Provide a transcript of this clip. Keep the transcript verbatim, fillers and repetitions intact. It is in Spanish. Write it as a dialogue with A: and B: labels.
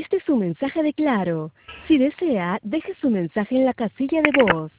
A: Este es un mensaje de Claro. Si desea, deje su mensaje en la casilla de voz.